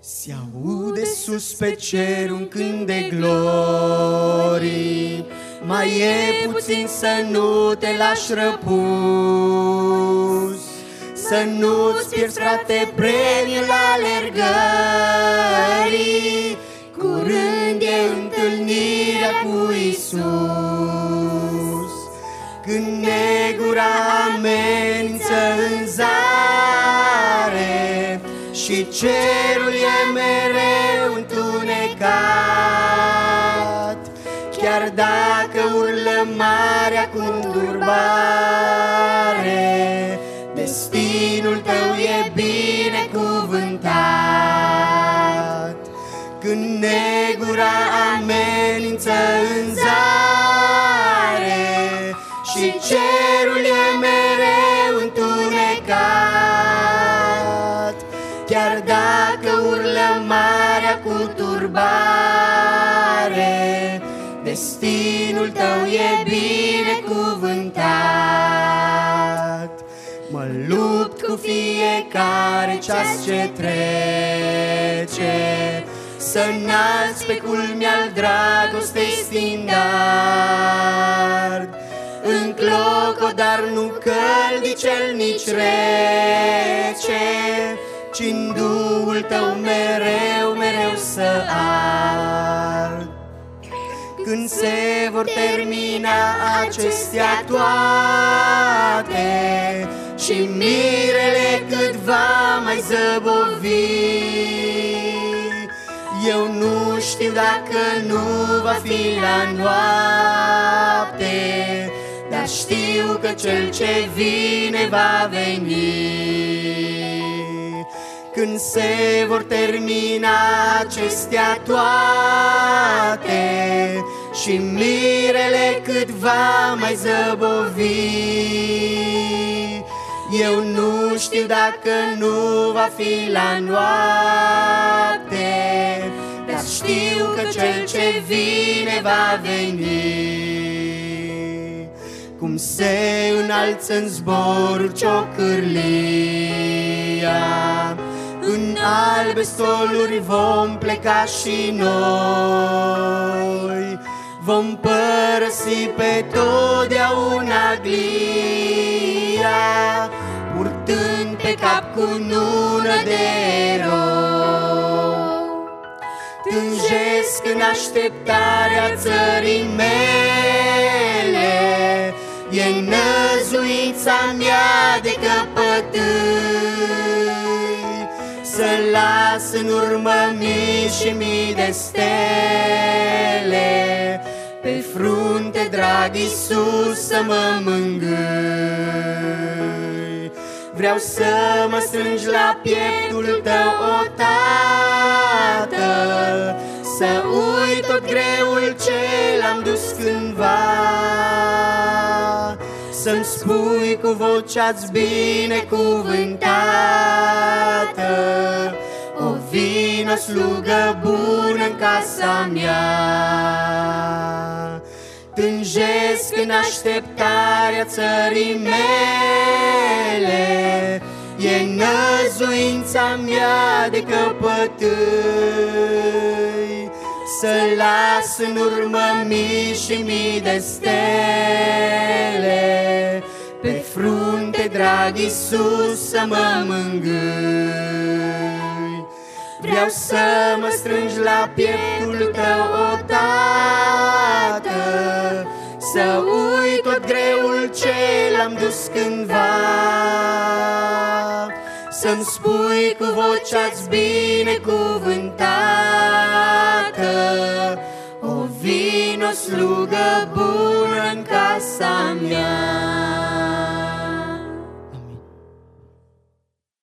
Se aude sus pe cer un cânt de glorii, mai e puțin să nu te lași răpus, să nu-ți pierzi, frate, premiul alergării. Curând e întâlnirea cu Iisus, când negura amenință în zare și cerul e mereu întunecat. Chiar dacă urlă marea cu înturbare, destinul tău e binecuvântat. Când negura amenință în zare și cerul e mereu întunecat, chiar dacă urlă marea cu turbare, destinul tău e binecuvântat. Mă lupt cu fiecare ceas ce trece, să înalți pe culmi-al dragostei standard. În cloco, dar nu căldicel nici rece, ci-n Duhul tău mereu, mereu să ard. Când se vor termina acestea toate și mirele cât va mai zăbovi, eu nu știu dacă nu va fi la noapte, dar știu că cel ce vine va veni. Când se vor termina acestea toate și mirele cât va mai zăbovi, eu nu știu dacă nu va fi la noapte, dar știu că cel ce vine va veni. Cum se înalță în zbor ciocârlia, în albe stoluri vom pleca și noi. Vom părăsi pe totdeauna glia, purtând pe cap cunună de erou. Tânjesc în așteptarea țării mele, e năzuința mea de căpătâi, să las în urmă mii și mii de stele, pe frunte, drag Iisus, să mă mângâi. Vreau să mă strângi la pieptul tău, o Tată, să uit tot greul ce l-am dus cândva, să-mi spui cu vocea-ți binecuvântată: o vină, slugă bună în casa mea. Tânjesc în așteptarea țării mele, e năzuința mea de căpătâi, să las în urmă mii și mii de stele, pe frunte, drag Iisus, să mă mângâi. Vreau să mă strângi la pieptul tău, o Tată, să uit tot greul ce l-am dus cândva, să-mi spui cu vocea-ți binecuvântată: o vină, slugă bună în casa mea.